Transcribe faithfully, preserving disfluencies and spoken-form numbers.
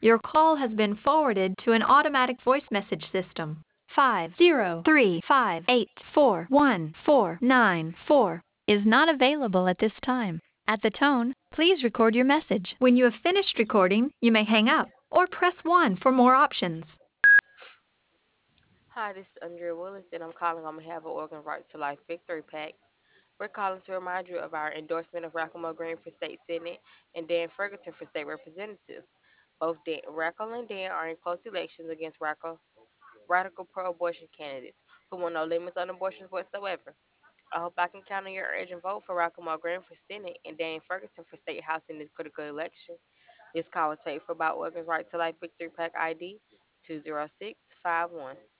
Your call has been forwarded to an automatic voice message system. Five zero three five eight four one four nine four is not available at this time. At the tone, please record your message. When you have finished recording, you may hang up or press one for more options. Hi, this is Andrea Willis, and I'm calling on behalf of Organ Right to Life Victory PAC. We're calling to remind you of our endorsement of Rackamo Green for state senate and Dan Ferguson for state representative. Both Dan, Rackle and Dan are in close elections against Rackle, radical pro-abortion candidates who want no limits on abortions whatsoever. I hope I can count on your urgent vote for Rackamo Green for senate and Dan Ferguson for state house in this critical election. This call was paid for by Organs Right to Life Victory PAC I D two zero six five one.